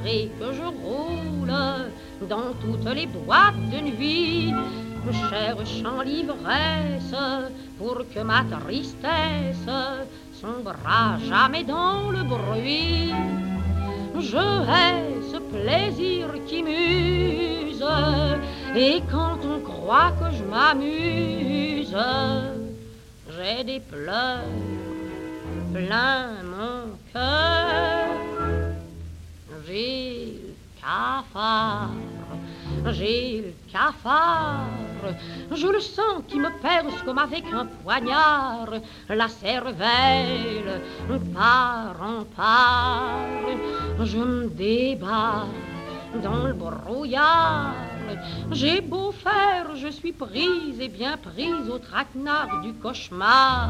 et que je roule dans toutes les boîtes de nuit. Cherchant l'ivresse pour que ma tristesse sombrât jamais dans le bruit. Je hais ce plaisir qui m'use, et quand on croit que je m'amuse, j'ai des pleurs plein mon cœur. J'ai le cafard, j'ai le cafard, je le sens qui me perce comme avec un poignard, la cervelle part en part. Je me débat dans le brouillard, j'ai beau faire, je suis prise et bien prise au traquenard du cauchemar.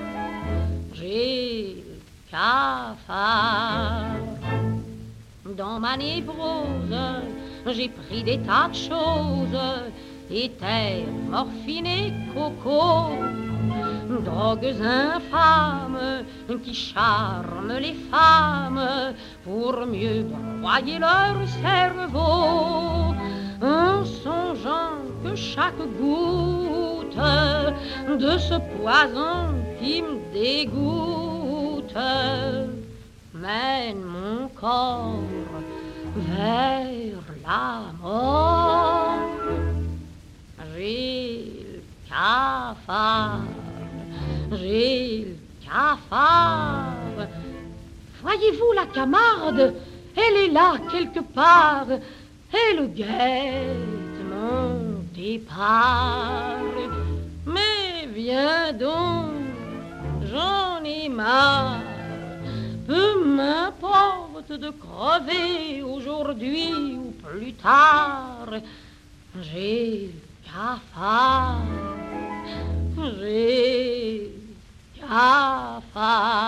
J'ai le cafard. Dans ma névrose, j'ai pris des tas de choses, éther, morphine et coco, drogues infâmes qui charment les femmes pour mieux broyer leur cerveau, en songeant que chaque goutte de ce poison qui me dégoûte mène mon corps vers la mort. J'ai le cafard, j'ai le cafard. Voyez-vous la Camarde, elle est là quelque part, elle guette mon départ. Mais viens donc, j'en ai marre. Peu m'importe de crever aujourd'hui ou plus tard. J'ai le cafard, j'ai le cafard.